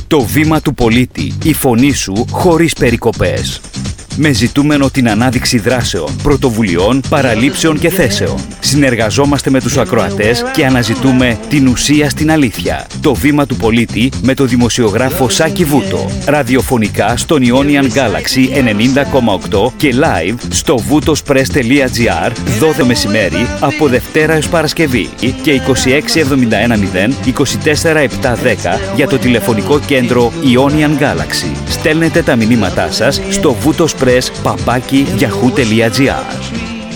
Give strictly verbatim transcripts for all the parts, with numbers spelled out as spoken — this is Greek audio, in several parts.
Το βήμα του πολίτη, η φωνή σου χωρίς περικοπές. Με ζητούμενο την ανάδειξη δράσεων, πρωτοβουλειών, παραλήψεων και θέσεων. Συνεργαζόμαστε με τους ακροατές και αναζητούμε την ουσία στην αλήθεια. Το βήμα του πολίτη με το δημοσιογράφο Σάκη Βούτο. Ραδιοφωνικά στον Ionian Galaxy ενενήντα κόμμα οκτώ και live στο βουτοσπρες τελεία gr δώδεκα μεσημέρι από Δευτέρα έως Παρασκευή και είκοσι έξι εβδομήντα ένα μηδέν είκοσι τέσσερα επτακόσια δέκα για το τηλεφωνικό κέντρο Ionian Galaxy. Στέλνετε τα μηνύματά σας στο βουτοσπρες παπάκι yahoo τελεία gr.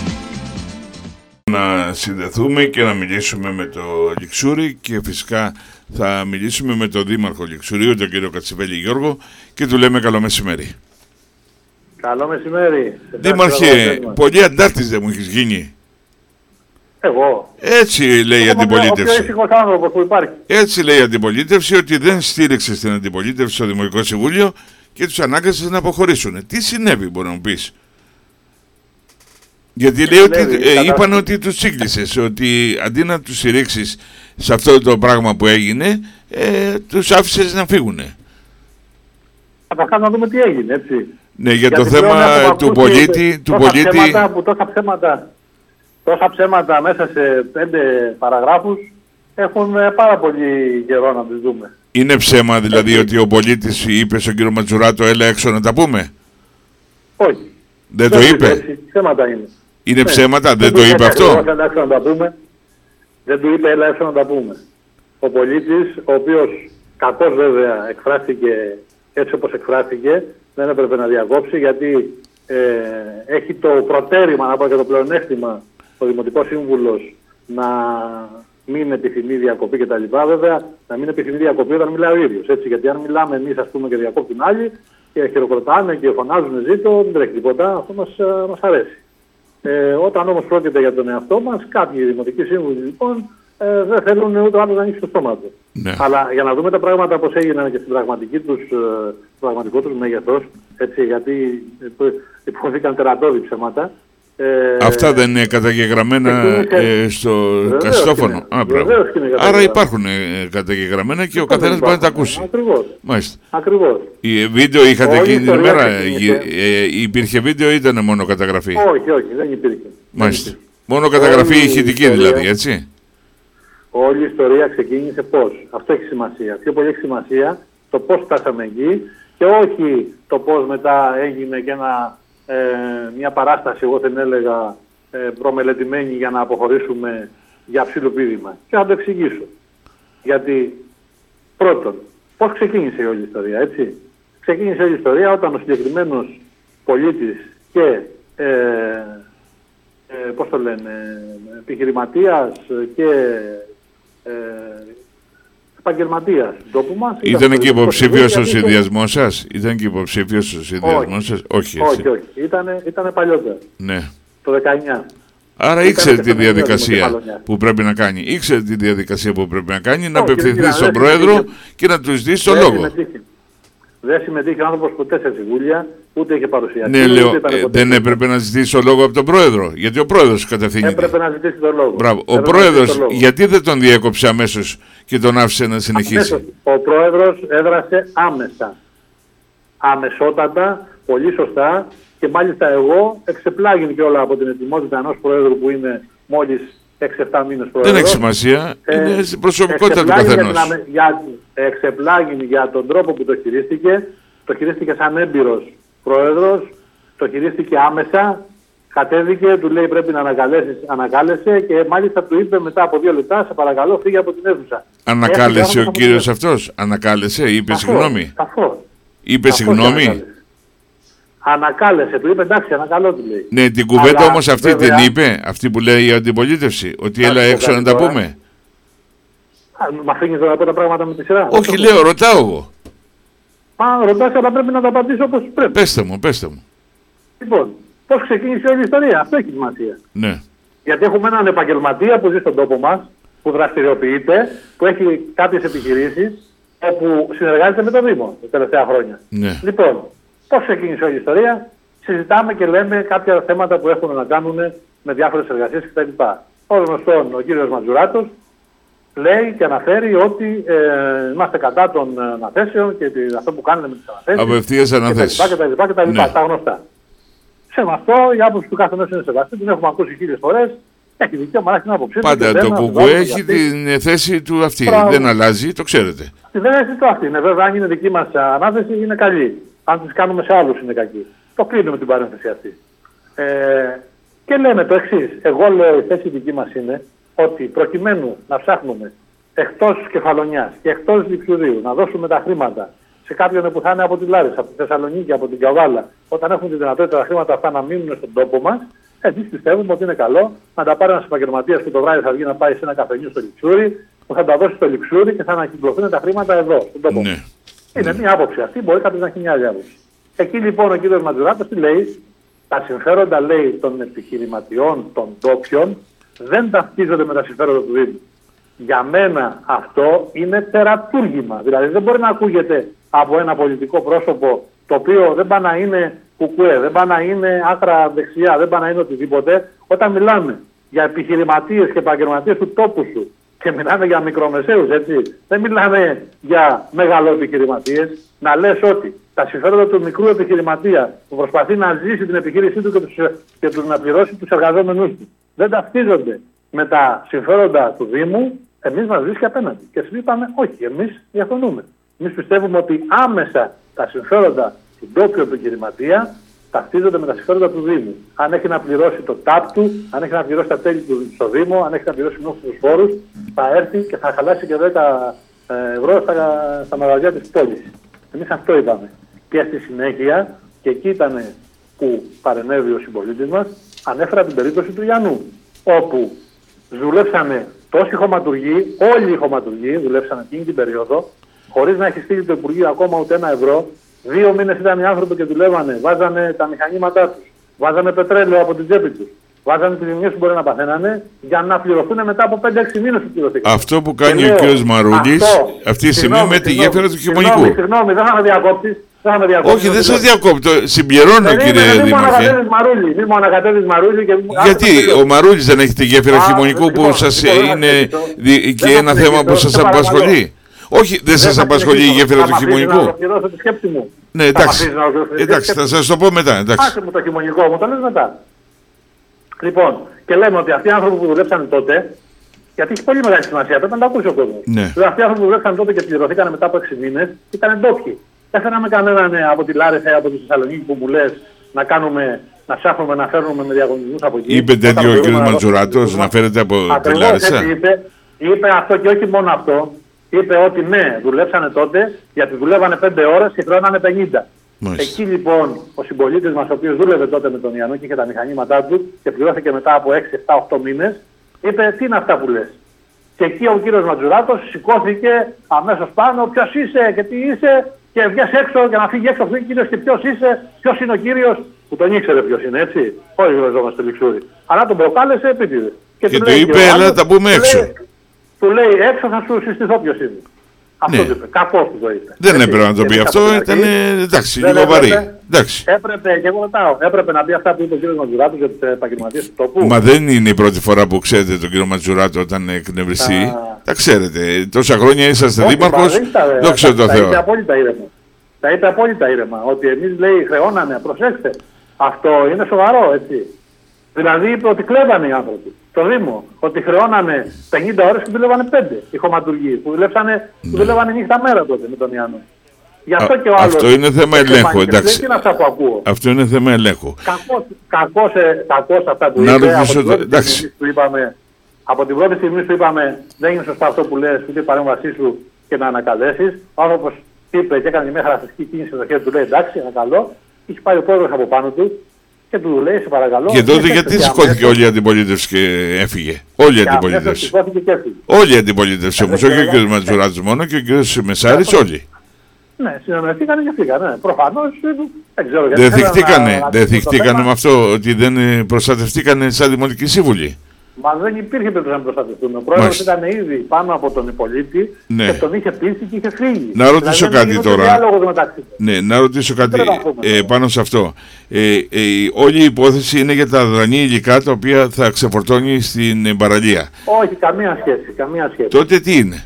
Να συνδεθούμε και να μιλήσουμε με το Λιξούρι και φυσικά θα μιλήσουμε με τον Δήμαρχο Λιξουρίου, τον κύριο Κατσιβέλη Γιώργο, και του λέμε καλό μεσημέρι. Καλό μεσημέρι. Δήμαρχε, πολύ αντάρτης δεν μου έχεις γίνει. Εγώ. Έτσι λέει η αντιπολίτευση. Ο πιο άνθρωπος που υπάρχει. Έτσι λέει η αντιπολίτευση, ότι δεν στήριξε στην αντιπολίτευση στο Δημοτικό Συμβούλιο και τους ανάγκασες να αποχωρήσουν. Τι συνέβη, μπορεί να μου πεις? Γιατί λέει ότι, ε, είπαν ότι τους τσίγκλισες, ότι αντί να τους στηρίξεις σε αυτό το πράγμα που έγινε, ε, τους άφησες να φύγουνε. Καταρχάς να δούμε τι έγινε, έτσι. Ναι, για το θέμα του πολίτη... Του τόσα, πολίτη... Ψέματα, που τόσα, ψέματα, τόσα ψέματα μέσα σε πέντε παραγράφους έχουν πάρα πολύ καιρό να τις δούμε. Είναι ψέμα δηλαδή έτσι, ότι ο πολίτης είπε στον κύριο Ματζουράτο έλα έξω να τα πούμε? Όχι. Δεν, δεν το είπε? Έτσι, ψέματα είναι. Είναι ναι. ψέματα, δεν, δεν το είπε αυτό? Έλα έξω να τα πούμε. Δεν του είπε έλα έξω να τα πούμε. Ο πολίτης, ο οποίος κακώς βέβαια εκφράστηκε έτσι όπως εκφράστηκε, δεν έπρεπε να διακόψει, γιατί ε, έχει το προτέρημα, να πω και το πλεονέκτημα, ο Δημοτικός Σύμβουλος να μην επιθυμεί διακοπή κτλ. Βέβαια, να μην επιθυμεί διακοπή όταν μιλάει ο ίδιος. Έτσι, γιατί αν μιλάμε εμείς, ας πούμε, και διακόπτουν άλλοι και χειροκροτάνε και φωνάζουν ζήτω, δεν τρέχει τίποτα. Αυτό μας, μας αρέσει. Ε, όταν όμως πρόκειται για τον εαυτό μας, κάποιοι δημοτικοί σύμβουλοι λοιπόν ε, δεν θέλουν ούτε άλλο να ανοίξει το στόμα του. Ναι. Αλλά για να δούμε τα πράγματα πώς έγιναν και στην πραγματική τους, ε, πραγματικό τους μέγεθος, έτσι, γιατί ε, υπόθηκαν τερατώδη ψέματα. Ε, Αυτά δεν είναι καταγεγραμμένα ε, στο καστόφωνο? Α, άρα υπάρχουν ε, καταγεγραμμένα και ο καθένας μπορεί να τα ακούσει. Ακριβώς. Μάλιστα. Ακριβώς. Η βίντεο είχατε εκείνη την ημέρα? Ε, υπήρχε βίντεο ή ήταν μόνο καταγραφή? Όχι, όχι, δεν υπήρχε. Μάλιστα. Δεν υπήρχε. Μόνο καταγραφή ηχητική δηλαδή, έτσι. Όλη η ιστορία ξεκίνησε πώς. Αυτό έχει σημασία. Πιο πολύ έχει σημασία το πώς φτάσαμε εκεί και όχι το πώς μετά έγινε και ένα... Ε, μια παράσταση, εγώ δεν έλεγα, ε, προμελετημένη για να αποχωρήσουμε για ψιλοπίδημα. Και να το εξηγήσω. Γιατί, πρώτον, πώς ξεκίνησε η όλη η ιστορία, έτσι. Ξεκίνησε η όλη η ιστορία όταν ο συγκεκριμένος πολίτης και, ε, ε, πώς το λένε, επιχειρηματίας και ε, επαγγελματίας του τόπου μας. Ήταν και υποψήφιος στο συνδυασμό σας? Ήταν και υποψήφιος στο συνδυασμό σας? Όχι, όχι, όχι. Ήτανε, ήτανε παλιότερα. Ναι. Το δεκαεννιά. Άρα ήξερε τη διαδικασία που πρέπει να κάνει. Ήξερε τη διαδικασία που πρέπει να κάνει, να απευθυνθεί στον πρόεδρο και να του ζητήσει τον λόγο. Δεν συμμετείχε ο άνθρωπος ποτέ σε συμβούλια, ούτε είχε παρουσιαστεί. Ναι, λέω, ε, δεν έπρεπε να ζητήσει τον λόγο από τον πρόεδρο? Γιατί ο πρόεδρος κατευθύνεται. Έπρεπε να ζητήσει τον λόγο. Μπράβο. Ο πρόεδρος, γιατί δεν τον διέκοψε αμέσως και τον άφησε να συνεχίσει? Αμέσως. Ο πρόεδρος έδρασε άμεσα. Αμεσότατα, πολύ σωστά, και μάλιστα εγώ εξεπλάγην και όλα από την ετοιμότητα ενός πρόεδρου που είναι μόλις έξι εφτά μήνες πρόεδρος. Δεν έχει σημασία. Ε, είναι στην προσωπικότητα του καθενός. Για, για, εξεπλάγην για τον τρόπο που το χειρίστηκε. Το χειρίστηκε σαν έμπειρος πρόεδρος. Το χειρίστηκε άμεσα. Κατέβηκε, του λέει πρέπει να ανακαλέσεις, ανακάλεσε και μάλιστα του είπε μετά από δύο λεπτά, σε παρακαλώ φύγε από την αίθουσα. Ανακάλεσε ο κύριος αυτός? Ανακάλεσε, είπε συγγνώμη? Καθώς. Είπε συγγνώμη? Ανακάλεσε, του είπε εντάξει, ανακαλώ, του λέει. Ναι, την κουβέντα όμως αυτή βέβαια, την είπε, αυτή που λέει η αντιπολίτευση, ότι έλα έξω να τα πούμε. Μ' αφήνεις να πω τα πράγματα με τη σειρά? Όχι, λέω, ρωτάω εγώ. Μα ρωτάς, αλλά πρέπει να τα απαντήσω όπως πρέπει. Πέστε μου, πέστε μου. Λοιπόν, πώς ξεκίνησε όλη η ιστορία? Αυτό έχει σημασία. Ναι. Γιατί έχουμε έναν επαγγελματία που ζει στον τόπο μας, που δραστηριοποιείται, που έχει κάποιες επιχειρήσεις, όπου συνεργάζεται με το Δήμο τα τελευταία χρόνια. Ναι. Λοιπόν, πώς ξεκίνησε όλη η ιστορία? Συζητάμε και λέμε κάποια θέματα που έχουν να κάνουν με διάφορες εργασίες κτλ. Ως γνωστόν, ο κύριος Ματζουράτος λέει και αναφέρει ότι ε, είμαστε κατά των αναθέσεων και αυτό που κάνετε με τις αναθέσεις. Απευθείας αναθέσεις. Και τα λοιπά και τα λοιπά, τα γνωστά. Σεβαστό, η άποψη του κάθε μέσου είναι σεβαστή, την έχουμε ακούσει χίλιες φορές. Έχει δικαίωμα να έχει την άποψή του. Πάντα το κουκουέ έχει την θέση του αυτή. Πράγμα. Δεν αλλάζει, το ξέρετε. Δεν έχει το αυτή. Είναι βέβαια, αν είναι δική μας ανάθεση, είναι καλή. Αν τις κάνουμε σε άλλους, είναι κακή. Το κλείνουμε την παρένθεση αυτή. Ε, και λέμε το εξής. Εγώ λέω, η θέση δική μας είναι ότι προκειμένου να ψάχνουμε εκτός Κεφαλονιάς και εκτός Λιξουρίου να δώσουμε τα χρήματα σε κάποιον που θα είναι από τη Λάρισα, από τη Θεσσαλονίκη, από την Καβάλα, όταν έχουν τη δυνατότητα τα χρήματα αυτά να μείνουν στον τόπο μας, εμείς πιστεύουμε ότι είναι καλό να τα πάρει ένας επαγγελματίας που το βράδυ θα βγει να πάει σε ένα καφενείο στο Λιξούρι, που θα τα δώσει στο Λιξούρι και θα ανακυκλωθούν τα χρήματα εδώ, στον τόπο μας. Ναι. Είναι ναι. μια άποψη αυτή, μπορεί κάποιος να έχει μια άλλη άποψη. Εκεί λοιπόν ο κ. Ματζουράτος τι λέει, τα συμφέροντα λέει των επιχειρηματιών, των ντόπιων, δεν ταυτίζονται με τα συμφέροντα του Δήμου. Για μένα αυτό είναι τερατούργημα. Δηλαδή δεν μπορεί να ακούγεται από ένα πολιτικό πρόσωπο το οποίο δεν πάει να είναι κουκουέ, δεν πάει να είναι άκρα δεξιά, δεν πάει να είναι οτιδήποτε. Όταν μιλάμε για επιχειρηματίες και επαγγελματίες του τόπου σου και μιλάμε για μικρομεσαίους, έτσι, δεν μιλάμε για μεγαλοεπιχειρηματίες, να λες ότι τα συμφέροντα του μικρού επιχειρηματία που προσπαθεί να ζήσει την επιχείρησή του και, τους, και τους να πληρώσει τους εργαζόμενους του δεν ταυτίζονται με τα συμφέροντα του Δήμου, εμείς μας βρίσκει απέναντι. Και εμείς είπαμε, όχι, εμείς διαφωνούμε. Εμείς πιστεύουμε ότι άμεσα τα συμφέροντα του ντόπιου επιχειρηματία ταυτίζονται με τα συμφέροντα του Δήμου. Αν έχει να πληρώσει το τάπ του, αν έχει να πληρώσει τα τέλη του στο Δήμο, αν έχει να πληρώσει νόμους φόρους, θα έρθει και θα χαλάσει και δέκα ευρώ στα, στα μαγαζιά της πόλης. Εμείς αυτό είπαμε. Και στη συνέχεια, και εκεί ήταν που παρενέβη ο συμπολίτης μας, ανέφερα την περίπτωση του Ιαννού, όπου δουλέψανε τόσοι χωματουργοί, όλοι οι χωματουργοί δουλέψαν εκείνη την περίοδο, χωρίς να έχει στείλει το Υπουργείο ακόμα ούτε ένα ευρώ. Δύο μήνες ήταν οι άνθρωποι και δουλεύανε, βάζανε τα μηχανήματά τους, βάζανε πετρέλαιο από την τσέπη τους, βάζανε τις ζημιές που μπορεί να παθαίνανε για να πληρωθούν μετά από πέντε έξι μήνες που πληρωθήκαν. Αυτό που κάνει και ο κ. Μαρούλης αυτή τη στιγμή με τη γέφυρα του Χειμωνικού. Συγγνώμη, συγγνώμη, δεν θα με διακόψεις. Όχι, δεν σας διακόπτω. Συμπληρώνω, κύριε Δήμαρχε. Γιατί ο Μαρούλης δεν έχει τη γέφυρα Χειμωνικού που σας είναι και ένα θέμα που σας απασχολεί? Όχι, δεν σας απασχολεί η γέφυρα του Χειμωνικού? Ναι, εντάξει. Εντάξει, θα σας το πω μετά. Άσε μου το Χειμωνικό, μου το λες μετά. Λοιπόν, και λέμε ότι αυτοί οι άνθρωποι που δουλέψαν τότε, γιατί έχει πολύ μεγάλη σημασία, πρέπει να το ακούσει ο κόσμος. Αυτοί οι άνθρωποι που δουλέψαν τότε και πληρωθήκαν μετά από έξι μήνες ήταν ντόπιοι. Δεν φέραμε κανέναν από τη Λάρισα ή από τη Θεσσαλονίκη που μου λες να κάνουμε, να ψάχνουμε να φέρνουμε με διαγωνισμούς από εκεί. Είπε τέτοιο ο κ. Ματζουράτος να φέρετε από τη Λάρισα? Είπε, είπε αυτό και όχι μόνο αυτό. Είπε ότι ναι, δουλέψανε τότε γιατί δουλεύανε πέντε ώρες και χρεώνανε πενήντα. Μάλιστα. Εκεί λοιπόν ο συμπολίτης μας, ο οποίος δούλευε τότε με τον Ιαννού και είχε τα μηχανήματά του και πληρώθηκε μετά από έξι, επτά, οκτώ μήνες, είπε τι είναι αυτά που λες. Και εκεί ο κύριος Ματζουράτος σηκώθηκε αμέσως πάνω, ποιος είσαι και τι είσαι, και βγες έξω και να φύγει έξω αυτός ο κύριος και ποιος είσαι, ποιος είναι ο κύριος, που τον ήξερε ποιος είναι, έτσι. Όλοι γνωριζόμαστε στο Λιξούρι. Αλλά τον προκάλεσε επίτηδε. Και, και του είπε, έλα τα πούμε έξω. Λέει, του λέει, έξω θα σου συστηθώ ποιος είναι. Αυτό ναι. του είπε. Κακός του το είπε. Δεν έτσι, έπρεπε να το πει αυτό, ήταν εντάξει, λίγο βαρύ. Έπρεπε, και εγώ ρωτάω, έπρεπε να πει αυτά που είπε ο κύριος Ματζουράτος για τους επαγγελματίες του τόπου. Μα δεν είναι η πρώτη φορά που ξέρετε τον κύριο Ματζουράτο όταν εκνευριστεί. Τα ξέρετε. Τόσα χρόνια είσαστε δήμαρχος. Δόξα τω Θεώ. Τα είπε απόλυτα ήρεμα. Τα είπε απόλυτα ήρεμα. Ότι εμείς λέει χρεώνανε. Προσέξτε. Αυτό είναι σοβαρό, έτσι. Δηλαδή είπε ότι κλέβανε οι άνθρωποι. Το Δήμο. Ότι χρεώνανε πενήντα ώρες και δουλεύανε πέντε. Οι χωματουργοί που δουλεύανε, που δουλεύανε νύχτα μέρα τότε με τον Ιαννό. Γι' αυτό και ο άλλος. Αυτό είναι θέμα ελέγχου, εντάξει. Τι είναι αυτά που ακούω. Αυτό είναι θέμα ελέγχου. Κακώς αυτά που να είπε. Από, το... εντάξει. Που είπαμε, από την πρώτη στιγμή που είπαμε δεν είναι σωστό αυτό που λες, ούτε η παρέμβασή σου και να ανακαλέσεις. Ο άνθρωπος είπε και έκανε μια χαρακτηριστική κίνηση στο χέρι του, λέει εντάξει, ανακαλώ. Είχε πάει ο πρόεδρος από πάνω του και του λέει σε παρακαλώ. Και τότε γιατί σηκώθηκε όλη η αντιπολίτευση και έφυγε? Όλη η αντιπολίτευση. Όλη η αντιπολίτευση όμως, όχι ο κ. Ματζουράτος μόνο και ο κ. Μεσάρης, όλοι. Ναι, συνεννοηθήκανε και φύγανε. Ναι. Προφανώς δεν ξέρω γιατί. Δεν θυχτήκανε, δεν θυχτήκανε με αυτό ότι δεν προστατευτήκανε σαν δημοτικοί σύμβουλοι. Μα δεν υπήρχε περίπτωση να προστατευτούν. Ο πρόεδρος ήταν ήδη πάνω από τον υπολίτη ναι. και τον είχε πείσει και είχε φύγει. Να ρωτήσω δηλαδή, κάτι τώρα. Ναι, να ρωτήσω κάτι ε, πάνω σε αυτό. Ε, ε, όλη η υπόθεση είναι για τα αδρανή υλικά τα οποία θα ξεφορτώνει στην παραλία. Όχι, καμία σχέση. Καμία σχέση. Τότε τι είναι?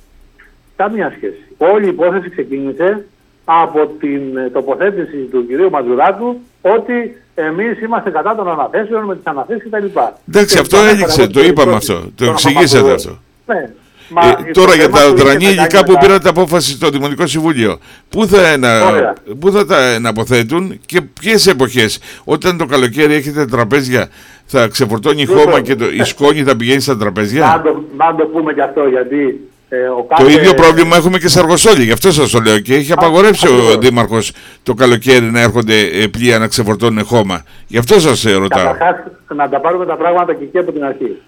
Καμία σχέση. Όλη η υπόθεση ξεκίνησε από την τοποθέτηση του κυρίου Ματζουράτου ότι εμείς είμαστε κατά των αναθέσεων με τις αναθέσεις κτλ. Εντάξει, και αυτό έληξε, το είπαμε αυτό, το εξηγήσατε αυτό. Ναι. Μα ε, τώρα για τα αδρανή υλικά που πήρατε απόφαση στο Δημοτικό Συμβούλιο, πού θα, ενα, πού θα τα εναποθέτουν και ποιες εποχές? Όταν το καλοκαίρι έχετε τραπέζια, θα ξεφορτώνει χώμα και το, η σκόνη θα πηγαίνει στα τραπέζια? Να το, να το πούμε και αυτό, γιατί Ε, ο κάθε... Το ίδιο πρόβλημα έχουμε και σε Αργοσόλη, γι' αυτό σας το λέω. Και έχει απαγορεύσει ο Δήμαρχος το καλοκαίρι να έρχονται πλοία να ξεφορτώνουν χώμα. Γι' αυτό σας ρωτάω. Καταρχάς, να τα πάρουμε τα πράγματα και εκεί από την αρχή.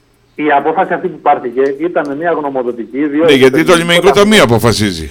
Η απόφαση αυτή που πάρθηκε ήταν μια γνωμοδοτική. Ναι, γιατί το Λιμενικό Ταμείο αποφασίζει.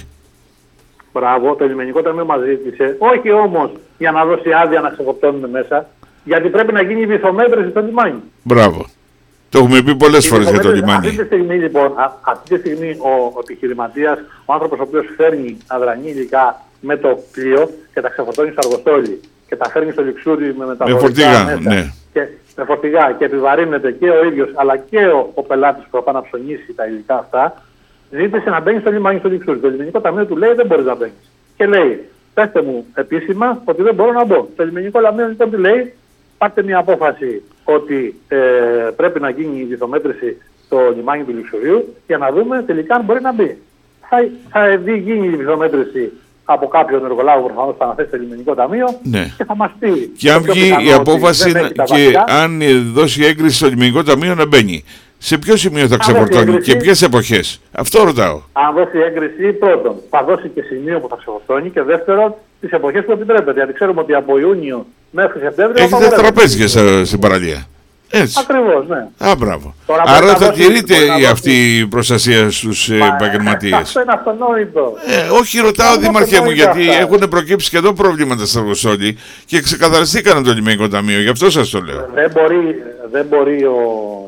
Μπράβο, το Λιμενικό Ταμείο μας ζήτησε. Όχι όμως για να δώσει άδεια να ξεφορτώνουν μέσα, γιατί πρέπει να γίνει η βυθομέτρηση στο λιμάνι. Μπράβο. Το έχουμε πει πολλές φορές για το λιμάνι. Αυτή τη στιγμή, λοιπόν, α, αυτή τη στιγμή ο, ο επιχειρηματίας, ο άνθρωπος ο οποίος φέρνει αδρανή υλικά με το πλοίο και τα ξεφορτώνει στο Αργοστόλι και τα φέρνει στο Λιξούρι με μεταφορικά με μέσα, ναι. και, με φορτηγά και επιβαρύνεται και ο ίδιος αλλά και ο, ο πελάτης που θα πάει να ψωνίσει τα υλικά αυτά, ζήτησε να μπαίνει στο λιμάνι στο Λιξούρι. Το Λιμενικό Ταμείο του λέει δεν μπορείς να μπαίνεις. Και λέει, πέστε μου επίσημα ότι δεν μπορώ να μπω. Το Λιμενικό Ταμείο λοιπόν του λέει, πάρτε μια απόφαση ότι ε, πρέπει να γίνει η βυθομέτρηση στο λιμάνι του Λιξουρίου για να δούμε τελικά αν μπορεί να μπει. Θα, θα δει, γίνει η βυθομέτρηση από κάποιον εργολάβο που προφανώς θα αναθέσει στο Λιμενικό Ταμείο ναι. και θα μας πει. Και αν βγει η απόφαση και αν δώσει έγκριση στο Λιμενικό Ταμείο να μπαίνει. Σε ποιο σημείο θα ξεφορτώνει και ποιες εποχές? Αυτό ρωτάω. Αν δώσει έγκριση, πρώτον, θα δώσει και σημείο που θα ξεφορτώνει και δεύτερον, τις εποχές που επιτρέπεται. Γιατί ξέρουμε ότι από Ιούνιο μέχρι Σεπτέμβριο. Έχετε τραπέζια στην παραλία. Έτσι. Ακριβώς, ναι. Α, μπράβο. Τώρα άρα θα τηρείται αυτή η προστασία στους επαγγελματίες. Αυτό είναι αυτονόητο. Ε, όχι, ρωτάω Δήμαρχέ μου, γιατί αυτά. Έχουν προκύψει και εδώ προβλήματα στα Αργοσόλη και ξεκαθαριστήκαν το Λιμενικό Ταμείο. Γι' αυτό σας το λέω. Δεν μπορεί, δεν μπορεί ο,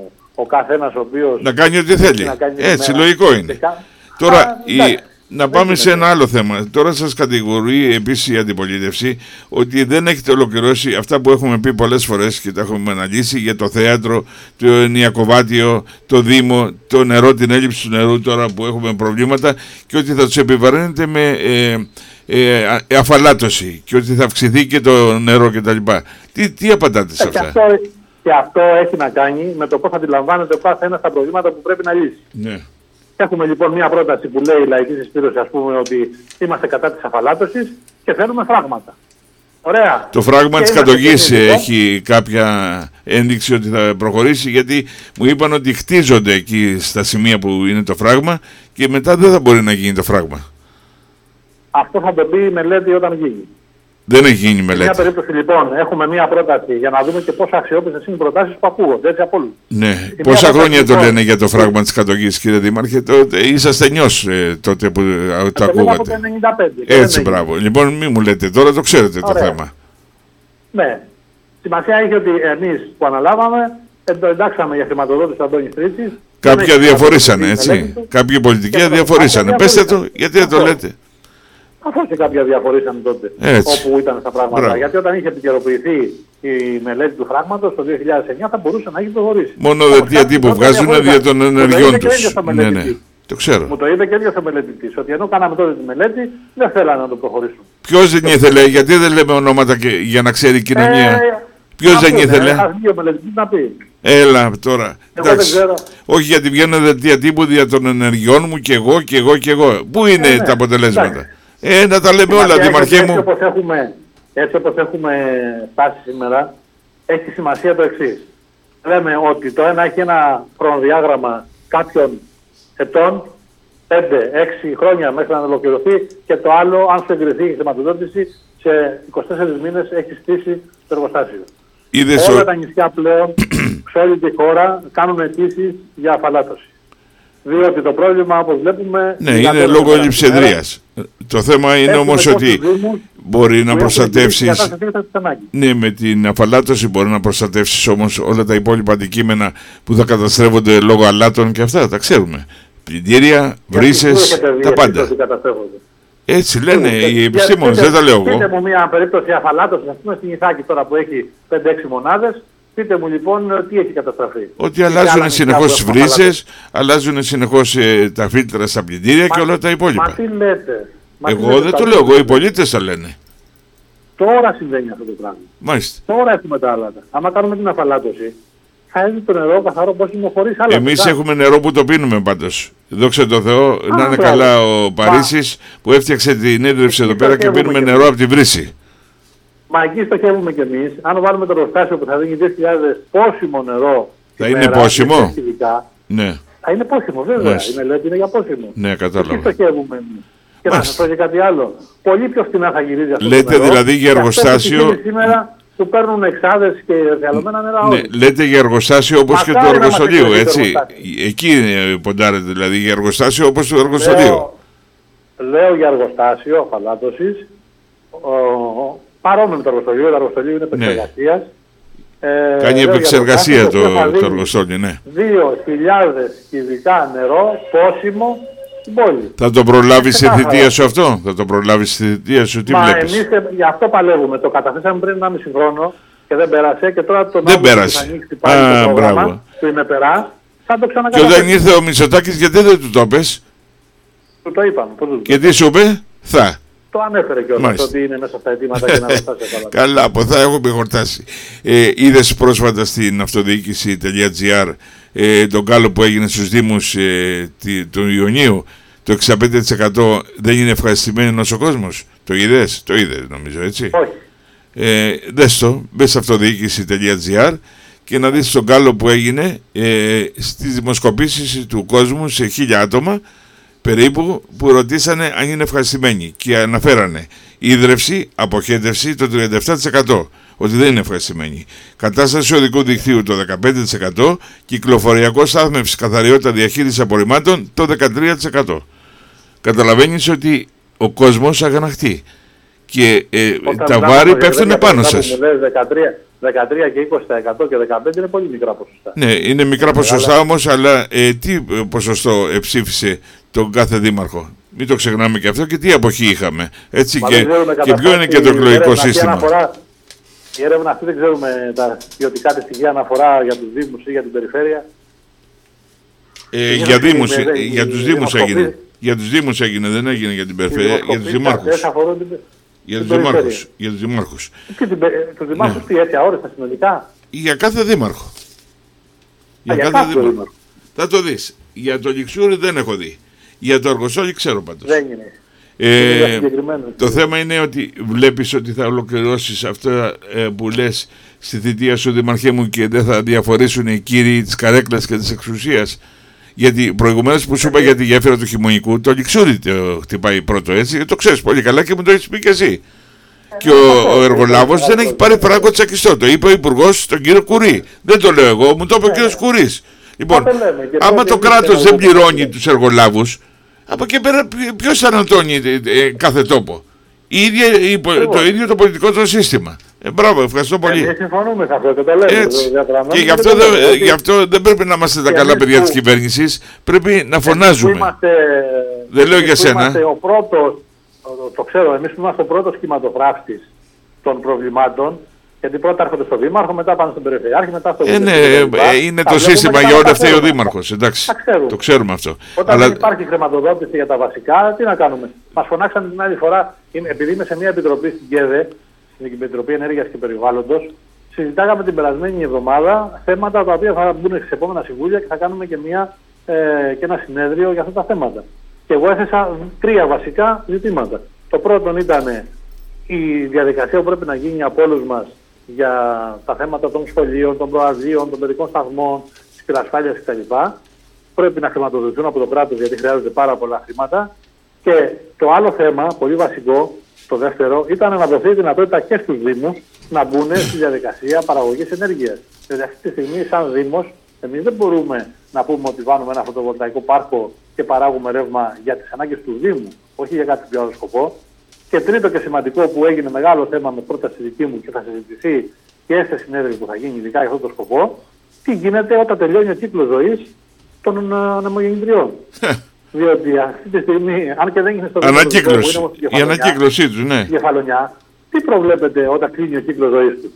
ο καθένας ο οποίος. Να κάνει ό,τι θέλει. Έτσι, λογικό είναι. Κα... Τώρα, Α, η... να πάμε σε ένα άλλο θέμα. Τώρα σας κατηγορεί επίσης η αντιπολίτευση ότι δεν έχετε ολοκληρώσει αυτά που έχουμε πει πολλές φορές και τα έχουμε αναλύσει για το θέατρο, το νιακοβάτιο, το Δήμο, το νερό, την έλλειψη του νερού τώρα που έχουμε προβλήματα και ότι θα τους επιβαρύνετε με ε, ε, ε, αφαλάτωση και ότι θα αυξηθεί και το νερό κτλ. Τι, τι απαντάτε σε αυτά? Και αυτό, και αυτό έχει να κάνει με το πώς αντιλαμβάνεται ο κάθε ένας τα προβλήματα που πρέπει να λύσει. Ναι. Έχουμε λοιπόν μια πρόταση που λέει η λαϊκή συσπήρωση, ας πούμε, ότι είμαστε κατά της αφαλάτωσης και θέλουμε φράγματα. Ωραία. Το φράγμα της κατογής έχει κάποια ένδειξη ότι θα προχωρήσει, γιατί μου είπαν ότι χτίζονται εκεί στα σημεία που είναι το φράγμα και μετά δεν θα μπορεί να γίνει το φράγμα. Αυτό θα το πει η μελέτη όταν γίνει. Δεν έχει γίνει μελέτη. Σε μια περίπτωση λοιπόν έχουμε μια πρόταση για να δούμε και πόσο αξιόπιστες είναι οι προτάσεις που ακούγονται έτσι από όλους. Ναι. Πόσα χρόνια το λένε για το φράγμα της κατογής, κύριε Δήμαρχε? Είσαστε νιός ε, τότε που ε, το ακούγατε. Από το ενενήντα πέντε. Έτσι, μπράβο. Λοιπόν, μην μου λέτε τώρα, το ξέρετε. Ωραία. Το θέμα. Ναι. Σημασία έχει ότι εμείς που αναλάβαμε εντάξαμε για χρηματοδότηση του Αντώνη Στρίτσης. Κάποιοι αδιαφορήσανε, έτσι. Κάποιοι πολιτικοί αδιαφορήσανε. Πέστε το, γιατί δεν το λέτε? Αφού και κάποια διαφορήσαν τότε, έτσι, όπου ήταν στα πράγματα. Μπράβο. Γιατί όταν είχε επικαιροποιηθεί η μελέτη του φράγματος το δύο χιλιάδες εννιά θα μπορούσε να έχει προχωρήσει. Μόνο δελτία τύπου βγάζουν δια των ενεργειών τους. Ναι, ναι. Το ξέρω. Μου το είπε και ίδιος ο μελετητής, ότι ενώ κάναμε τότε τη μελέτη δεν θέλανε να το προχωρήσουν. Ποιος δεν ήθελε, γιατί δεν λέμε ονόματα και, για να ξέρει η κοινωνία? Ε, Ποιος δεν ήθελε? Ας βγει ο μελετητής να πει. Έλα τώρα. Εγώ δεν ξέρω. Όχι, γιατί βγαίνουν δελτία τύπου δια των ενεργειών μου και εγώ και εγώ και εγώ. Πού είναι ε, ναι. τα αποτελέσματα? Εντάξει. Ε, να τα λέμε όλα, Δημαρχέ μου. Έτσι όπως έχουμε, έτσι όπως έχουμε φτάσει σήμερα, έχει σημασία το εξής. Λέμε ότι το ένα έχει ένα χρονοδιάγραμμα κάποιων ετών, πέντε έξι χρόνια μέχρι να ολοκληρωθεί, και το άλλο, αν σου εγκριθεί η χρηματοδότηση, σε είκοσι τέσσερις μήνες έχει στήσει το εργοστάσιο. Είδες όλα ο... τα νησιά πλέον, σε όλη τη χώρα, κάνουν αιτήσεις για αφαλάτωση. Διότι το πρόβλημα, όπως βλέπουμε... Ναι, είναι λόγω λειψεδρίας. Το θέμα είναι Έχουμε όμως ότι μπορεί να προστατεύσεις. Ναι, με την αφαλάτωση μπορεί να προστατεύσεις όμως όλα τα υπόλοιπα αντικείμενα που θα καταστρέφονται λόγω αλάτων και αυτά, τα ξέρουμε. Πλυντήρια, βρύσες, τα πάντα. Έτσι λένε οι επιστήμονες, δεν τα λέω εγώ. Πείτε μου μια περίπτωση αφαλάτωσης, ας πούμε στην Ιθάκη τώρα που έχει πέντε έξι μονάδες. Πείτε μου λοιπόν τι έχει καταστραφεί. Ότι αλλάζουν συνεχώς τις βρύσες, αλλάζουν συνεχώς ε, τα φίλτρα στα πλυντήρια και όλα τα υπόλοιπα. Μα τι λέτε. Μα εγώ τι λέτε, δεν το λέω, εγώ οι πολίτες τα λένε. Τώρα συμβαίνει αυτό το πράγμα. Μάλιστα. Τώρα έχουμε τα άλατα. Άμα κάνουμε την αφαλάτωση, θα έχει το νερό καθαρό πόσιμο χωρίς άλατα. Εμείς έχουμε νερό που το πίνουμε πάντως. Δόξα τω Θεώ, Α, να είναι καλά ο Παρίσις που έφτιαξε την ίδρυυση εδώ πέρα και πίνουμε νερό από τη βρύση. Μα εκεί στοχεύουμε κι εμείς. Αν βάλουμε το εργοστάσιο που θα δίνει δύο χιλιάδες πόσιμο νερό. Θα είναι πόσιμο. Ναι. Θα είναι πόσιμο, βέβαια. Μάλιστα. Είναι, λέει, είναι για πόσιμο. Ναι, κατάλαβα. Εκεί στοχεύουμε εμείς. Και να σας πω και κάτι άλλο. Πολύ πιο φθηνά θα γυρίζει αυτό. Λέτε το νερό, δηλαδή για εργοστάσιο. Σήμερα που παίρνουν εξάδες και διαλωμένα νερά όλοι. Ναι, λέτε για εργοστάσιο όπως και το εργοστολείο, έτσι. Εκεί ποντάρετε δηλαδή για εργοστάσιο όπως το εργοστολείο. Λέω, λέω για εργοστάσιο αφαλάτωσης. Παρόμοιο με το εργοστολείο, το εργοστολείο είναι επεξεργασίας. Ναι. Ε, Κάνει επεξεργασία το, το εργοστόλιο, ναι. δύο χιλιάδες κυβικά νερό, πόσιμο, στην πόλη. Θα το προλάβεις στη θητεία σου αυτό, θα το προλάβεις στη θητεία σου, τι Μα βλέπεις. εμείς γι' αυτό παλεύουμε, το καταθέσαμε πριν ένα μισή χρόνο και δεν πέρασε και τώρα το δεν πέρασε. Θα ανοίξει πάλι Α, το πρόγραμμα μπράβο. Του ημεπερά, θα το ξανακαταθέσουμε. Και όταν ήρθε ο Μητσοτάκης γιατί δεν του το πες. Του το είπαμε. Και τι σου είπε, θα. Το ανέφερε κιόλας ότι είναι μέσα στα αιτήματα και να ρωτάσει καλά. Καλά, από θα έχουμε χορτάσει. Ε, είδες πρόσφατα στην αυτοδιοίκηση.gr ε, τον κάλο που έγινε στους Δήμους ε, του Ιουνίου. Το εξήντα πέντε τοις εκατό δεν είναι ευχαριστημένος ο κόσμος. Το είδες, το είδες νομίζω, έτσι. Όχι. Ε, δες το, μπες σε αυτοδιοίκηση.gr και να δεις τον κάλο που έγινε ε, στις δημοσκοπήσεις του κόσμου σε χίλια άτομα περίπου που ρωτήσανε αν είναι ευχαριστημένοι και αναφέρανε ίδρυυση, αποχέτευση το τριάντα επτά τοις εκατό ότι δεν είναι ευχαριστημένοι. Κατάσταση οδικού δικτύου το δεκαπέντε τοις εκατό, κυκλοφοριακό στάθμευση, καθαριότητα, διαχείριση απορριμμάτων το δεκατρία τοις εκατό. Καταλαβαίνεις ότι ο κόσμος αγαναχτεί και ε, τα βάρη πέφτουν πάνω σας. δεκατρία και είκοσι τοις εκατό και δεκαπέντε τοις εκατό είναι πολύ μικρά ποσοστά. Ναι, είναι μικρά ποσοστά αλλά... όμως, αλλά ε, τι ποσοστό ψήφισε τον κάθε δήμαρχο. Μην το ξεχνάμε και αυτό και τι αποχή είχαμε. Έτσι και, και ποιο είναι και το εκλογικό σύστημα. Αναφορά, η έρευνα αυτή δεν ξέρουμε τα ποιοτικά της στοιχεία αναφορά για τους Δήμους ή για την περιφέρεια. Ε, για, δήμους, ε, για τους Δήμους έγινε. Για τους Δήμους έγινε, δεν έγινε για την περιφέρεια, για τους Δημάρχους. Για τους Δημάρχους. Για τους Δημάρχους. Και την, τους Δημάρχους ναι. Τι έτσι αόριστα συνολικά. Για κάθε Δήμαρχο. Για, Α, κάθε, για κάθε Δήμαρχο. Δήμαρχο. Θα το δεις. Για το Λιξούρι δεν έχω δει. Για το Αργοσόλι ξέρω πάντως. Δεν είναι. Ε, είναι το θέμα είναι ότι βλέπεις ότι θα ολοκληρώσεις αυτά ε, που λες στη θητεία σου Δημαρχέ μου και δεν θα διαφορήσουν οι κύριοι της καρέκλας και της εξουσίας. Γιατί προηγουμένως που σου είπα για τη γέφυρα του Χιμωνικού, το Λιξούρι το χτυπάει πρώτο, έτσι, το ξέρεις πολύ καλά και μου το έχεις πει και εσύ. Και ο, ο εργολάβος δεν έχει πάρει φράγκο τσακιστό. Το είπε ο Υπουργός τον κύριο Κουρί. Δεν το λέω εγώ, μου το είπε ο κύριος Κουρής. Λοιπόν, άμα το κράτος δεν πληρώνει τους εργολάβους, από εκεί πέρα ποιος ανατώνει ε, κάθε τόπο. Η ίδια, η, το ίδιο το πολιτικό το σύστημα. Ε, μπράβο, ευχαριστώ πολύ. Εμείς συμφωνούμε σε αυτό και το λέμε. Έτσι. Και γι' αυτό, δεν, ότι... γι' αυτό δεν πρέπει να είμαστε τα καλά παιδιά που... της κυβέρνησης. Πρέπει να φωνάζουμε. Είμαστε, δεν λέω για σένα. Είμαστε ο πρώτος, το, το ξέρω, εμείς που είμαστε ο πρώτος κυματογράφτης των προβλημάτων. Γιατί πρώτα έρχονται στο Δήμαρχο, μετά πάνε στον Περιφερειάρχη, μετά στο ε, ναι, ε, είναι το σύστημα για όλα αυτά ο Δήμαρχος. Εντάξει, το ξέρουμε αυτό. Όταν Αλλά... δεν υπάρχει χρηματοδότηση για τα βασικά, τι να κάνουμε. Μας φωνάξαν την άλλη φορά, επειδή είμαι σε μια επιτροπή στην ΚΕΔΕ, στην Επιτροπή Ενέργειας και Περιβάλλοντος, συζητάγαμε την περασμένη εβδομάδα θέματα τα οποία θα μπουν σε επόμενα συμβούλια και θα κάνουμε και, μια, ε, και ένα συνέδριο για αυτά τα θέματα. Και εγώ έθεσα τρία βασικά ζητήματα. Το πρώτο ήταν η διαδικασία που πρέπει να γίνει από όλους μας για τα θέματα των σχολείων, των προαζίων, των παιδικών σταθμών, της πυρασφάλειας κτλ. Πρέπει να χρηματοδοτηθούν από το κράτος γιατί χρειάζονται πάρα πολλά χρήματα. Και το άλλο θέμα, πολύ βασικό, το δεύτερο, ήταν να δοθεί η δυνατότητα και στους Δήμους να μπουν στη διαδικασία παραγωγής ενέργειας. Δηλαδή αυτή τη στιγμή, σαν Δήμος, εμείς δεν μπορούμε να πούμε ότι βάλουμε ένα φωτοβολταϊκό πάρκο και παράγουμε ρεύμα για τις ανάγκες του Δήμου, όχι για κάτι πιο άλλο σκοπό. Και τρίτο και σημαντικό που έγινε μεγάλο θέμα με πρόταση δική μου και θα συζητηθεί και σε συνέδριο που θα γίνει ειδικά για αυτόν τον σκοπό, τι γίνεται όταν τελειώνει ο κύκλος ζωής των ανεμογεννητριών. Διότι αυτή τη στιγμή, αν και δεν είναι στο ανακύκλωση, η ανακύκλωσή του, ναι. Κεφαλονιά, τι προβλέπετε όταν κλείνει ο κύκλος ζωής του?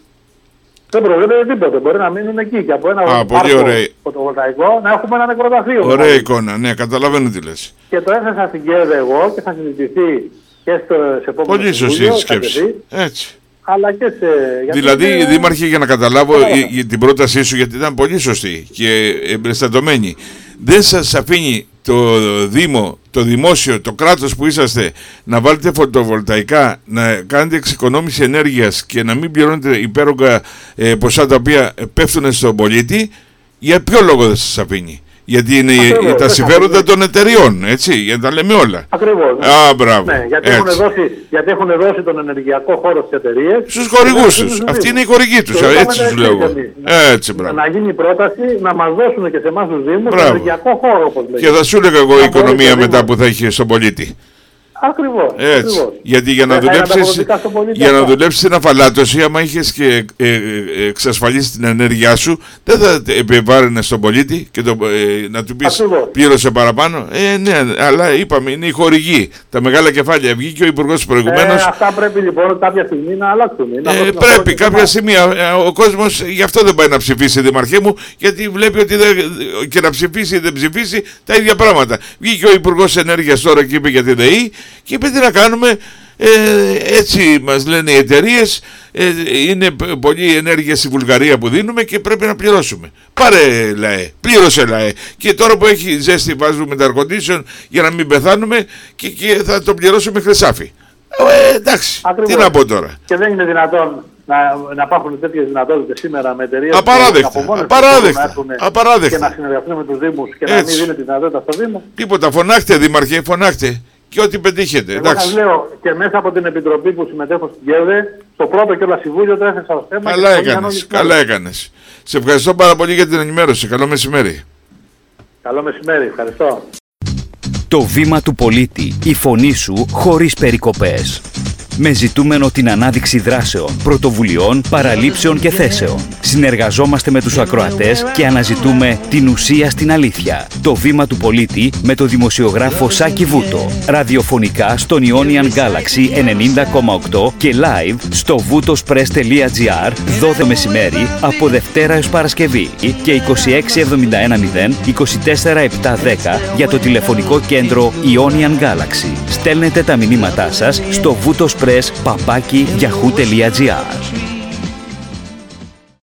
Δεν προβλέπετε τίποτα. Μπορεί να μείνουν εκεί και από ένα πάρκο φωτοβολταϊκό να έχουμε ένα νεκροταφείο. Ωραία εικόνα, ναι, καταλαβαίνω τι λες. Και το έθεσα στην ΚΕΔ εγώ και θα συζητηθεί και στο επόμενο. Πολύ σωστή σκέψη. Έτσι. Αλλά και σε... Δηλαδή, είναι... Δήμαρχε, για να καταλάβω η, την πρότασή σου, γιατί ήταν πολύ σωστή και εμπεριστατωμένη, δεν σας αφήνει το Δήμο, το δημόσιο, το κράτος που είσαστε, να βάλετε φωτοβολταϊκά, να κάνετε εξοικονόμηση ενέργειας και να μην πληρώνετε υπέρογκα ε, ποσά τα οποία πέφτουν στον πολίτη? Για ποιο λόγο δεν σας αφήνει? Γιατί είναι ακριβώς, τα συμφέροντα των εταιριών, έτσι, για να τα λέμε όλα. Ακριβώς. Ναι. Α, μπράβο. Ναι, γιατί, έχουν δώσει, γιατί έχουν δώσει τον ενεργειακό χώρο στις εταιρείες. Στους χορηγούς τους. Αυτή είναι η χορηγή τους, έτσι τους λέω. Έτσι, μπράβο. Να γίνει η πρόταση να μας δώσουν και σε εμάς τους Δήμους τον ενεργειακό χώρο, όπως λέγεται. Και θα σου έλεγα εγώ η οικονομία μετά που θα έχει στον πολίτη. Ακριβώς. Έτσι. Ακριβώς. Γιατί για να, δουλέψεις, για να δουλέψεις στην αφαλάτωση, άμα είχες και ε, ε, εξασφαλίσει την ενέργειά σου, δεν θα επιβάρυνες στον πολίτη και το, ε, να του πεις πλήρωσε παραπάνω. Ε, ναι, αλλά είπαμε, είναι η χορηγή. Τα μεγάλα κεφάλια. Βγήκε ο υπουργός προηγουμένως. Ε, αυτά πρέπει λοιπόν κάποια στιγμή να αλλάξουν. Ε, πρέπει κάποια στιγμή. Ο κόσμος γι' αυτό δεν πάει να ψηφίσει, Δημαρχέ μου, γιατί βλέπει ότι δεν, και να ψηφίσει ή δεν ψηφίσει τα ίδια πράγματα. Βγήκε ο υπουργός ενέργειας τώρα και είπε για τη ΔΕΗ. Και είπε τι να κάνουμε, ε, έτσι μας λένε οι εταιρείες, ε, είναι πολλή ενέργεια στη Βουλγαρία που δίνουμε και πρέπει να πληρώσουμε. Πάρε ΛΑΕ, πλήρωσε ΛΑΕ. Και τώρα που έχει ζέστη βάζουμε τα air condition για να μην πεθάνουμε και, και θα το πληρώσουμε χρυσάφι. Ε, εντάξει, ακριβώς. Τι να πω τώρα. Και δεν είναι δυνατόν να, να υπάρχουν τέτοιες δυνατότητες σήμερα με εταιρείες απαράδεκτα, απαράδεκτα, απαράδεκτα. Και να συνεργαστούν με τους Δήμους και έτσι. Να μην δίνει τη δυνατότητα στο Δήμο. Τίποτα, φωνάχτε Δήμαρχε, φωνάχτε. Και ό,τι πετύχετε. Εγώ σας λέω και μέσα από την επιτροπή που συμμετέχω στην ΚΕΔΕ, το πρώτο και όλα συμβούλιο το έθεσα ως θέμα. Καλά έκανες, καλά έκανες. Σε ευχαριστώ πάρα πολύ για την ενημέρωση. Καλό μεσημέρι. Καλό μεσημέρι, ευχαριστώ. Το βήμα του πολίτη, η φωνή σου χωρίς περικοπές. Με ζητούμενο την ανάδειξη δράσεων, πρωτοβουλειών, παραλήψεων και θέσεων. Συνεργαζόμαστε με τους ακροατές και αναζητούμε την ουσία στην αλήθεια. Το βήμα του πολίτη με το δημοσιογράφο Σάκη Βούτο. Ραδιοφωνικά στον Ionian Galaxy ενενήντα κόμμα οκτώ και live στο βουτοσπρες τελεία τζι άρ δώδεκα μεσημέρι από Δευτέρα έως Παρασκευή και είκοσι έξι εβδομήντα ένα μηδέν είκοσι τέσσερα επτακόσια δέκα για το τηλεφωνικό κέντρο Ionian Galaxy. Στέλνετε τα μηνύματά σας στο βουτοσπρες παπάκι γιαχού τελεία τζι άρ.